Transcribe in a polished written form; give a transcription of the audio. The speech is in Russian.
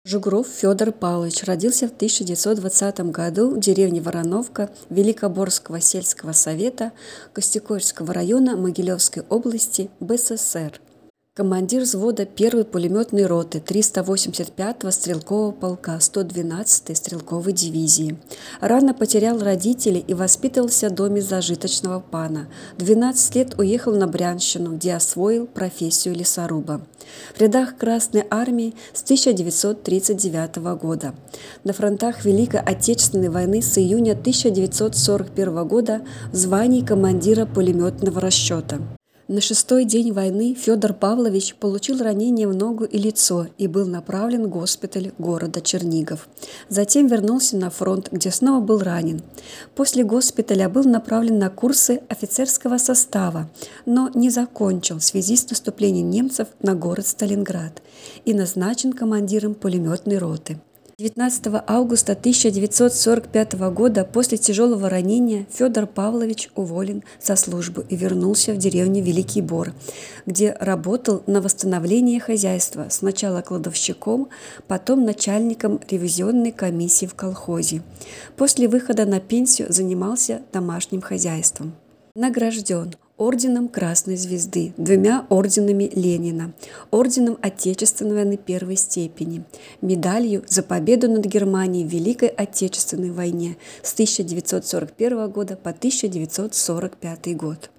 Жугров Федор Павлович родился в 1920 году в деревне Вороновка Великоборского сельского совета Костюкольского района Могилевской области БССР. Командир взвода 1-й пулеметной роты 385-го стрелкового полка 112-й стрелковой дивизии. Рано потерял родителей и воспитывался в доме зажиточного пана. В 12 лет уехал на Брянщину, где освоил профессию лесоруба. В рядах Красной армии с 1939 года. На фронтах Великой Отечественной войны с июня 1941 года в звании командира пулеметного расчета. На 6-й день войны Федор Павлович получил ранение в ногу и лицо и был направлен в госпиталь города Чернигов. Затем вернулся на фронт, где снова был ранен. После госпиталя был направлен на курсы офицерского состава, но не закончил в связи с наступлением немцев на город Сталинград и назначен командиром пулеметной роты. 19 августа 1945 года после тяжелого ранения Федор Павлович уволен со службы и вернулся в деревню Великий Бор, где работал на восстановление хозяйства, сначала кладовщиком, потом начальником ревизионной комиссии в колхозе. После выхода на пенсию занимался домашним хозяйством. Награжден орденом Красной Звезды, 2 орденами Ленина, орденом Отечественной войны 1-й степени, медалью за победу над Германией в Великой Отечественной войне с 1941 года по 1945 год.